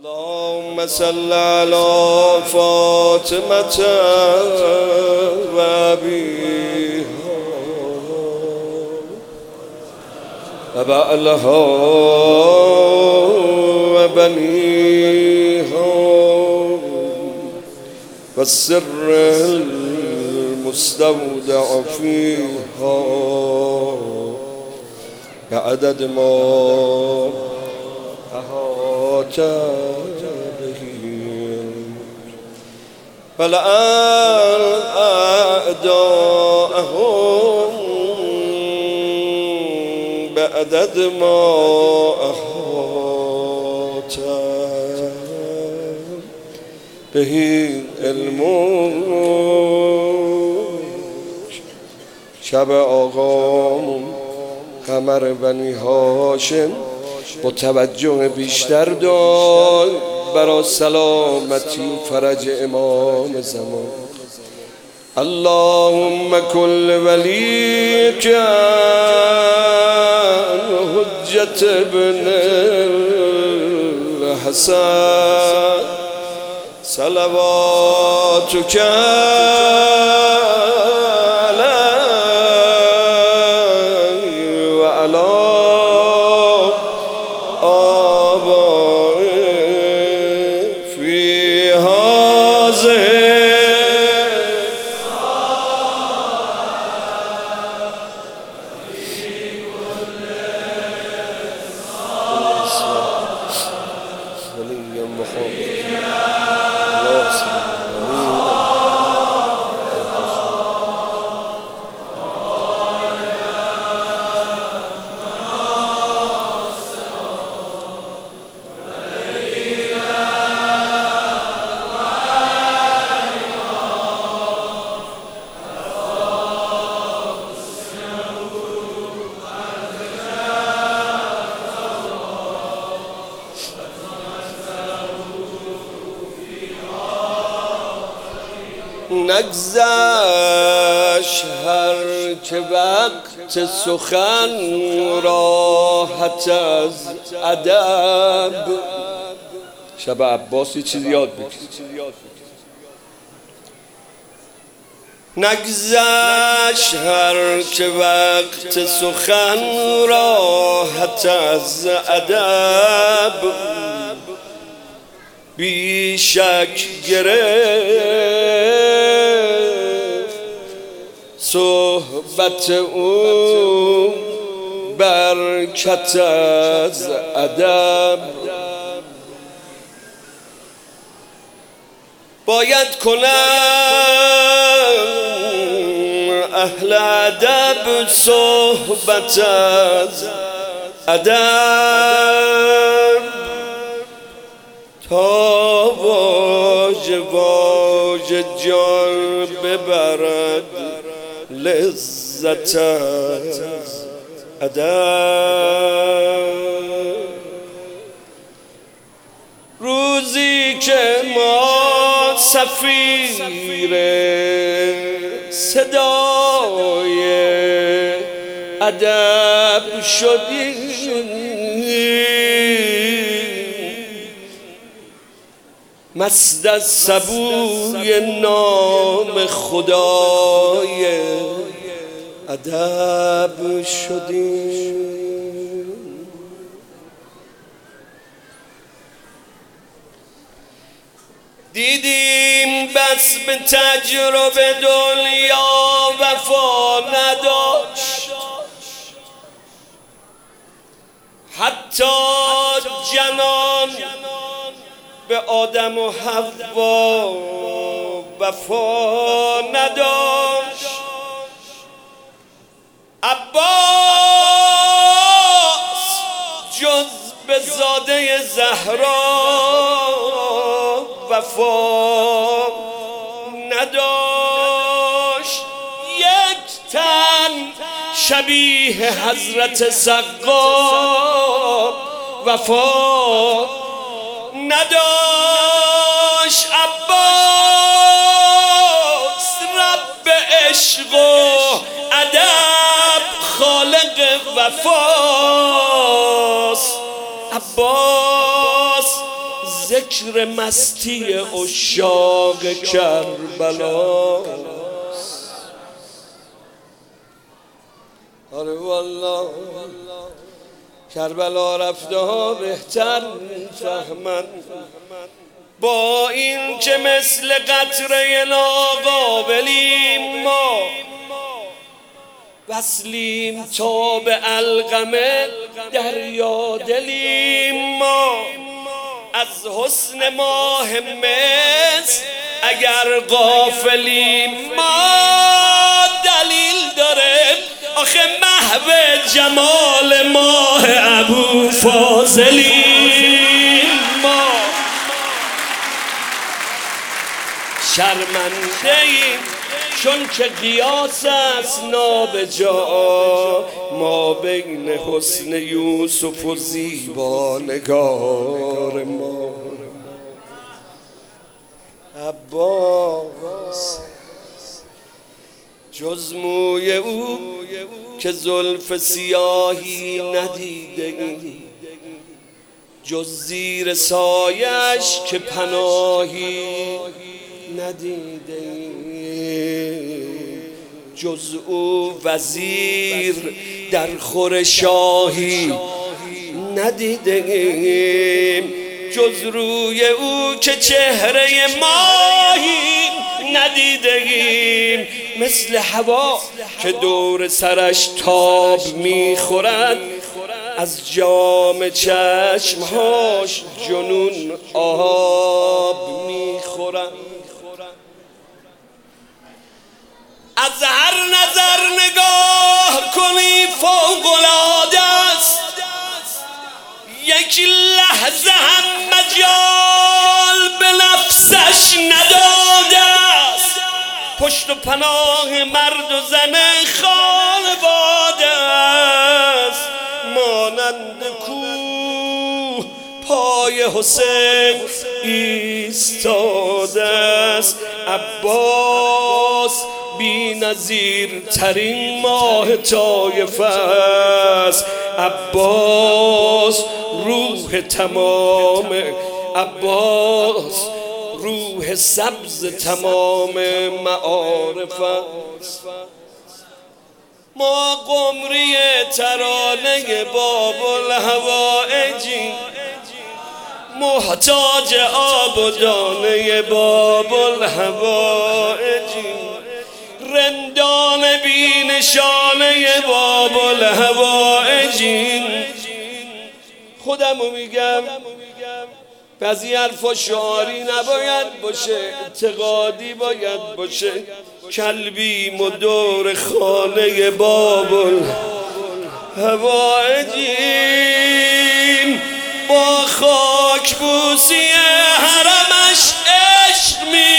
اللهم صل على فاطمة وأبيها وبعلها وبنيها والسر المستودع فيها بعدد ما أحاط به فالآن أعداءهم بعدد ما أحاط به الملك. شب آقامون قمر بنی هاشم با توجه بیشتر دار برای سلامتی فرج امام زمان. اللهم کل ولیک حجت ابن الحسن صلواتک نگذشت هر که وقت سخن راحت از ادب. شب عباس یه چیزی یاد بگیر. نگذشت هر که وقت سخن راحت از ادب بی شک گرفت صحبت او برکت از ادب. باید کنم اهل ادب صحبت از ادب تا واژه واژه جان ببرد لذت از ادب. روزی که ما سفیر صدای ادب شدیم مست از سبوی نام خدای ادب شدیم. دیدیم بس به تجربه دنیا وفا نداشت، حتی جنان به آدم و حوا وفا نداشت. عباس جز به زاده زهرا وفا نداشت. یک تن شبیه حضرت سقا وفا نداشت. عباس رب عشق و ادب خالق وفاست. عباس ذکر مستی عشاق کربلا. آره والله کربلا رفته ها بهتر فهمن، با این که مثل قطره ناقابلیم ما، وصلیم تا به علقمه دریا دلیم ما. از حسن ماه مصر اگر غافلیم ما، دلیل داره آخه محو جمال ماه ابوفاضلیم ما. شرمنده ایم چون که قیاس است نابجا، ما بین حسن یوسف و زیبانگار ما. عباس جز موی او که زلف سیاهی ندیده ایم، جز زیر سایش که پناهی ندیده ایم، جز او وزیر در خور شاهی ندیده ایم، جز روی او که چهره ماهی ندیده ایم. مثل هوا که دور سرش تاب میخورد، از جام چشمهاش جنون آب میخورد. از هر نظر نگاه کنی فوق‌العاده است، یک لحظه هم مجال به نفسش نداده است. پشت و پناه مرد و زن خانواده است، مانند کوه پای حسین ایستاده است. عباس بی نظیر ترین ماه طایفه است، عباس روح تمام، عباس روح سبز تمام معارف است. ما قمری ترانه باب الهوائجیم، محتاج آب و دانه باب الهوائجیم، رندان بی نشانه باب الهوائجین. خودمو میگم بعضی حرفا شعاری نباید باشه، اعتقادی باید باشه. کلبیم و دور خانه باب الهوائجین، با خاک بوسی حرمش عشق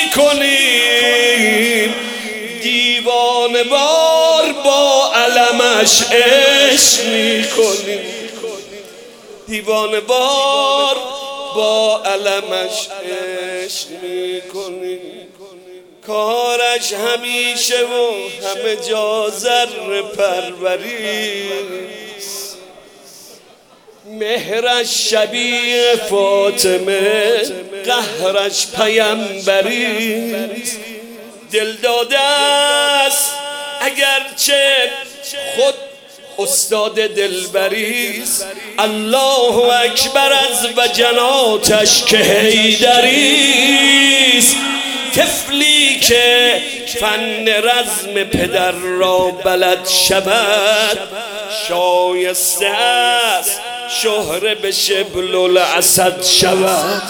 میکنیم، دیوانه بار با علمش عشق میکنیم، دیوانه بار با علمش عشق میکنیم. کارش همیشه و همه جا ذره پروریست، مهرش شبیه فاطمه، قهرش پیمبریست. دل داده است اگرچه خود استاد دلبریست، الله اکبر از وجناتش که حیدریست. طفلی که فن رزم پدر را بلد شود، شایسته است شهره به شبل الاسد شود.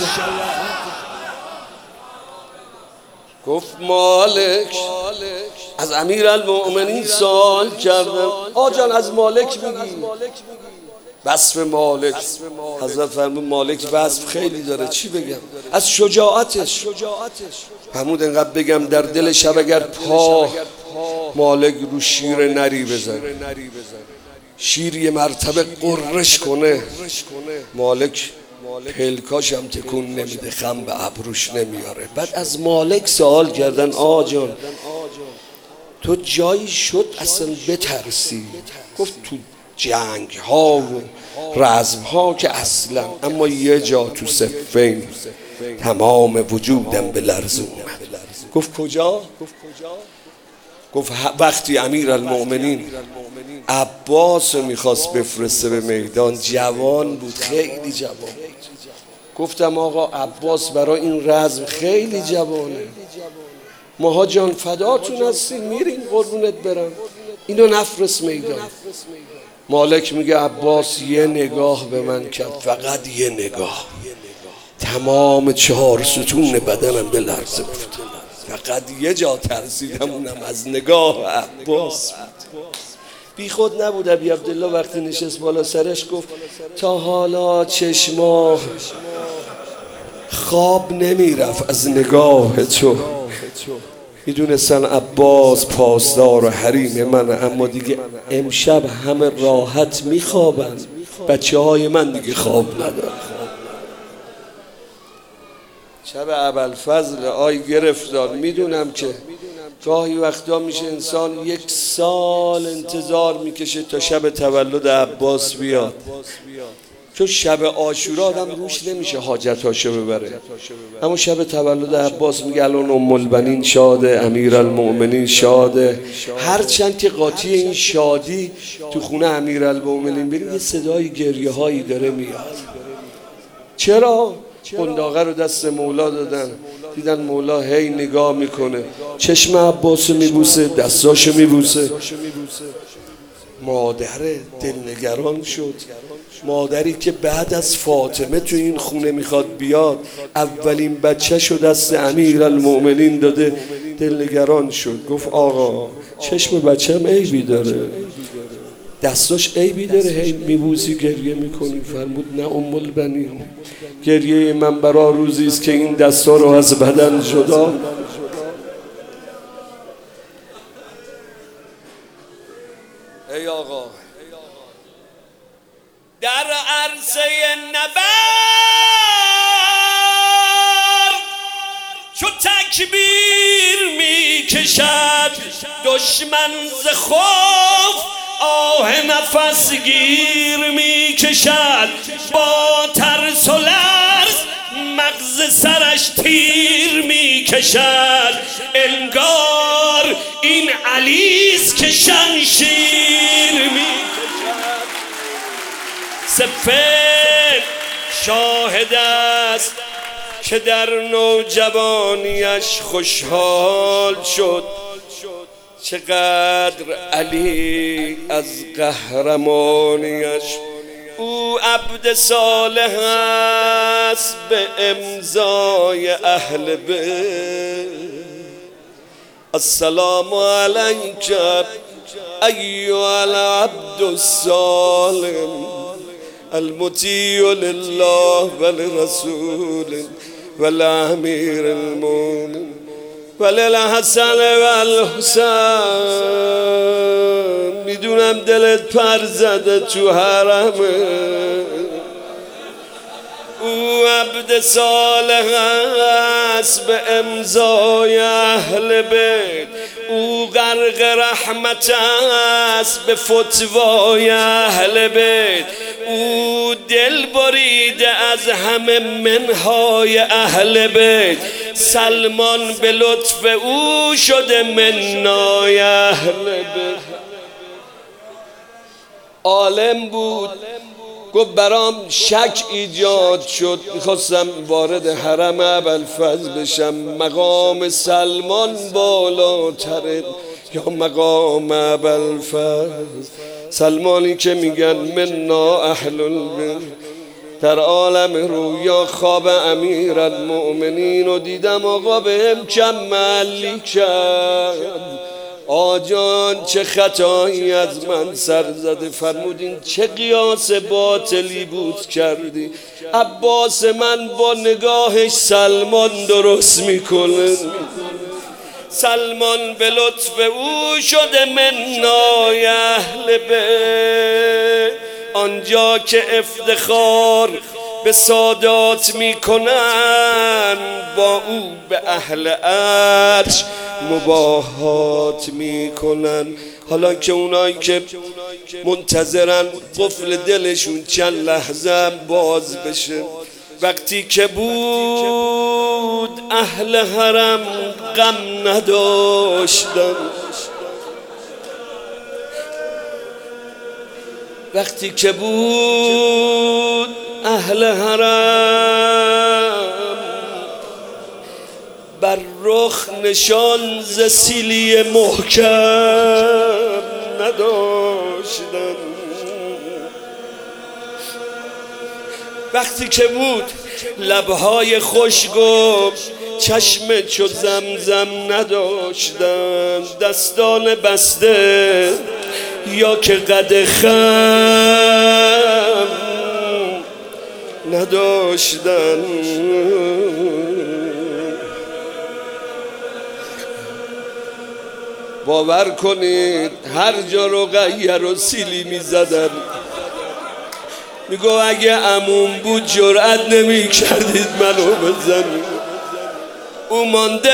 گفت مالک از امیرالمؤمنین سوال کردم، آجان از مالک میگی؟ وصف مالک حضرت فرمود مالک وصف خیلی داره، چی بگم؟ از شجاعتش فرمود انقدر بگم در دل شب اگر پا مالک رو شیر نری بزنه، شیر یه مرتبه قررش کنه، مالک پلکاش هم تکون نمیده، خم به ابروش نمیاره. بعد از مالک سوال کردن آجان تو جایی شد اصلا بترسی؟ گفت تو جنگ ها و رزم ها که اصلا، اما یه جا تو صفین تمام وجودم به لرز اومد. گفت کجا؟ گفت وقتی امیرالمؤمنین عباس رو میخواست بفرسته به میدان، جوان بود، خیلی جوان. گفتم آقا عباس برای این رزم خیلی جوانه، ماها جان فداتون هستیم، میریم قربونت برم، اینو نفرست میدان. مالک میگه عباس یه نگاه به من کرد، فقط یه نگاه، تمام 4 ستون بدنم به لرزه افتاد. فقط یه جا ترسیدم، اونم از نگاه عباس بود. بی خود نبود ابی عبدالله وقتی نشست بالا سرش گفت تا حالا چشما خواب نمیرفت از نگاه تو. میدونستن عباس پاسدار و حریم منه، اما دیگه امشب همه راحت میخوابن، بچه های من دیگه خواب ندارن. شب ابوالفضل آی گرفتار، میدونم که گاهی وقتا میشه انسان 1 سال انتظار میکشه تا شب تولد عباس بیاد، چون شب عاشورا آدم روش نمیشه حاجتاشو ببره، اما شب تولد عباس میگه الان ام البنین شاده، امیرالمؤمنین شاده. هرچند که قاطی این شادی تو خونه امیرالمؤمنین بریم یه صدای گریه هایی داره میاد. چرا؟ قنداقه رو دست مولا دادن، دیدن مولا هی نگاه میکنه، چشم عباس رو میبوسه، دستاشو میبوسه. مادر دلنگران شد، مادری که بعد از فاطمه تو این خونه میخواد بیاد، اولین بچه شو دست امیرالمؤمنین داده، دلنگران شد. گفت آقا چشم بچه‌م عیبی داره، دستاش عیبی داره، هی میبوسی گریه میکنی. فرمود نه ام البنین، گریه من برا روزی است که این دستا رو از بدن جدا. ای آقا در عرصه نبرد چو تکبیر میکشد دشمن ز خوف، آه نفس گیر میکشد با ترس و لرز، مغز سرش تیر میکشد. انگار این علیست که شمشیر میکشد. صفین شاهد است که در نوجوانیش خوشحال شد، چقدر علی از قهرمانیش. او عبد صالح است به امضای اهل بیت. السلام علیک ایها العبد الصالح المطیع لله ولرسول ولامیر المؤمنین وللحسن والحسین. میدونم دلت پر زده تو حرمه. او عبد صالح است به امضای اهل بیت. او غرق رحمت است به فتوای اهل بیت. او دل بریده از همه منهای اهل بیت. سلمان به لطف او شده منای اهل بیت. عالم بود، گفت برام شک ایجاد شد، میخواستم وارد حرم ابوالفضل بشم، مقام سلمان بالاتره یا مقام ابوالفضل؟ سلمانی که میگن منا اهل البیت. در عالم رویا خواب امیرالمؤمنین رو دیدم، آقا بهم کم معلی کرد. آجان چه خطایی از من سر زده. فرمودین چه قیاس باطلی بود کردی. عباس من با نگاهش سلمان درست میکنه. سلمان به لطف او شده منای اهل بیت. آنجا که افتخار به سادات میکنن، با او به اهل عرش مباهات میکنن. حالا که اونایی که منتظرن قفل دلشون چند لحظه باز بشه. وقتی که بود اهل حرم غم نداشتن، وقتی که بود اهل حرم بر رخ نشان ز سیلی محکم نداشتن. وقتی که بود لبهای خشک و چشم چو زمزم نداشتن، دستان بسته یا که قد خم نداشتن. باور کنید هر جا رو غیر و سیلی می زدن. میگو اگه عموم بود جرأت نمی کردید منو بزنید. او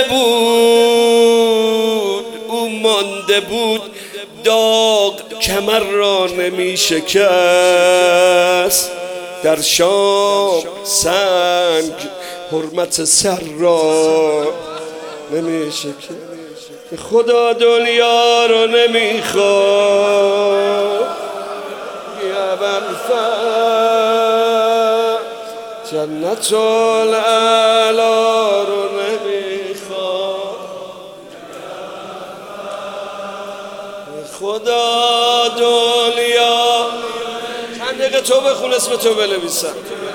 مانده بود داغ کمر را نمی شکست، در شام سنگ حرمت سر را نمی شکست. خدا دنیا رو نمیخواد یا بالفعل، جنت الاعلی رو نمیخواد. خدا دنیا چند دقیقه تو بخون اسم تو بنویسم.